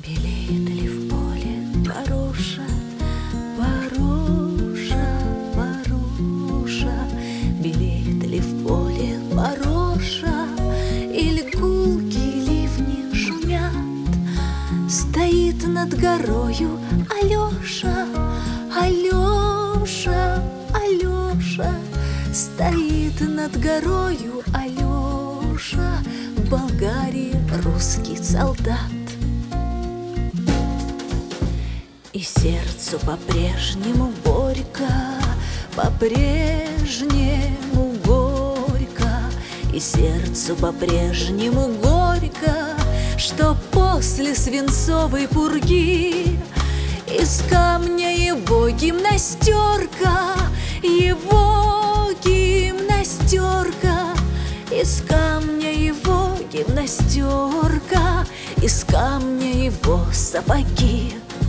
Белеет ли в поле Паруша, Паруша, Паруша? Белеет ли в поле Паруша? Или гулки ливни шумят? Стоит над горою Алеша, Алеша, Алеша. Стоит над горою Алеша, в Болгарии русский солдат. И сердцу по-прежнему горько, по-прежнему горько. И сердцу по-прежнему горько, что после свинцовой пурги из камня его гимнастерка, его гимнастерка, из камня его гимнастерка, из камня его сапоги.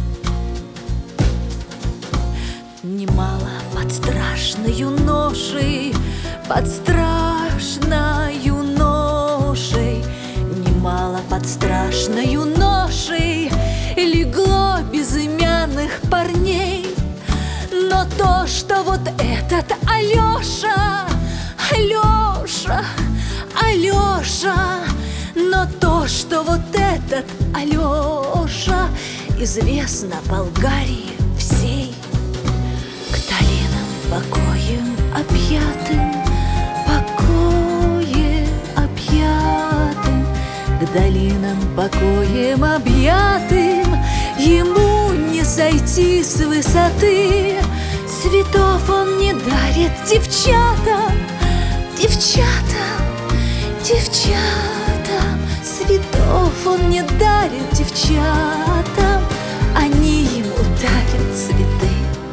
Немало под страшною ношей, под страшною ношей, немало под страшною ношей легло безымянных парней. Но то, что вот этот Алеша, Алеша, Алеша, но то, что вот этот Алеша известно Болгарии всей. К долинам покоем объятым, покоем объятым, к долинам покоем объятым ему не сойти с высоты. Цветов он не дарит девчатам, девчатам, девчатам. Цветов он не дарит девчатам, они ему дарят цветы.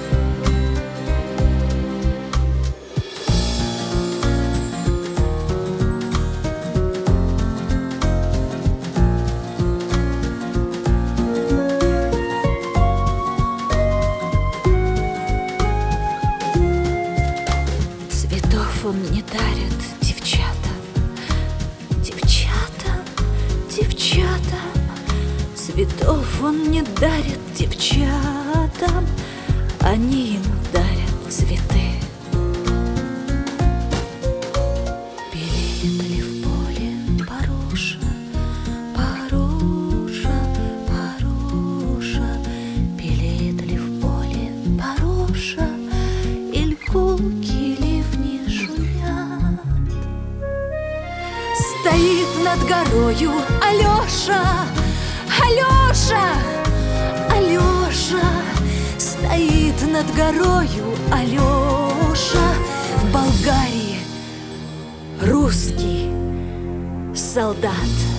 Он не дарит девчатам, девчатам, девчатам. Цветов он не дарит девчатам, они ему дарят цветы. Белеет ли в поле Паруша, Паруша, Паруша? Белеет ли в поле Паруша? Иль гулки стоит над горою Алеша, Алеша, Алеша. Стоит над горою Алеша, в Болгарии русский солдат.